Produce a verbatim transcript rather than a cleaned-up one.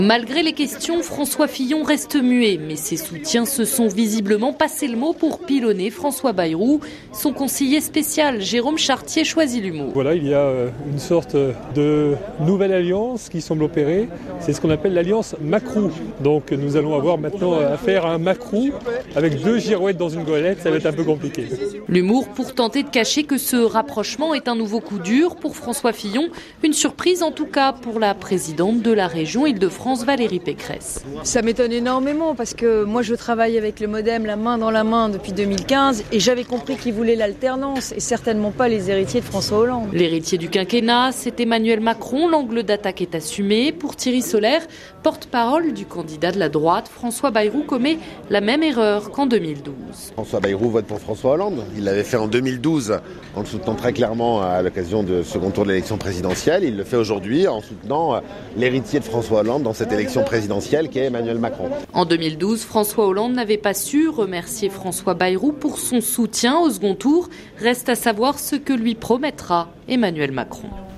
Malgré les questions, François Fillon reste muet, mais ses soutiens se sont visiblement passé le mot pour pilonner François Bayrou. Son conseiller spécial, Jérôme Chartier, choisit l'humour. Voilà, il y a une sorte de nouvelle alliance qui semble opérer. C'est ce qu'on appelle l'alliance Macrou. Donc nous allons avoir maintenant affaire à un Macrou avec deux girouettes dans une goélette. Ça va être un peu compliqué. L'humour pour tenter de cacher que ce rapprochement est un nouveau coup dur pour François Fillon. Une surprise en tout cas pour la présidente de la région Île-de-France, Valérie Pécresse. Ça m'étonne énormément parce que moi je travaille avec le Modem la main dans la main depuis deux mille quinze et j'avais compris qu'ils voulaient l'alternance et certainement pas les héritiers de François Hollande. L'héritier du quinquennat, c'est Emmanuel Macron. L'angle d'attaque est assumé. Pour Thierry Solaire, porte-parole du candidat de la droite, François Bayrou commet la même erreur qu'en deux mille douze. François Bayrou vote pour François Hollande. Il l'avait fait en deux mille douze en le soutenant très clairement à l'occasion du second tour de l'élection présidentielle. Il le fait aujourd'hui en soutenant l'héritier de François Hollande dans cette élection présidentielle qui est Emmanuel Macron. En deux mille douze, François Hollande n'avait pas su remercier François Bayrou pour son soutien au second tour. Reste à savoir ce que lui promettra Emmanuel Macron.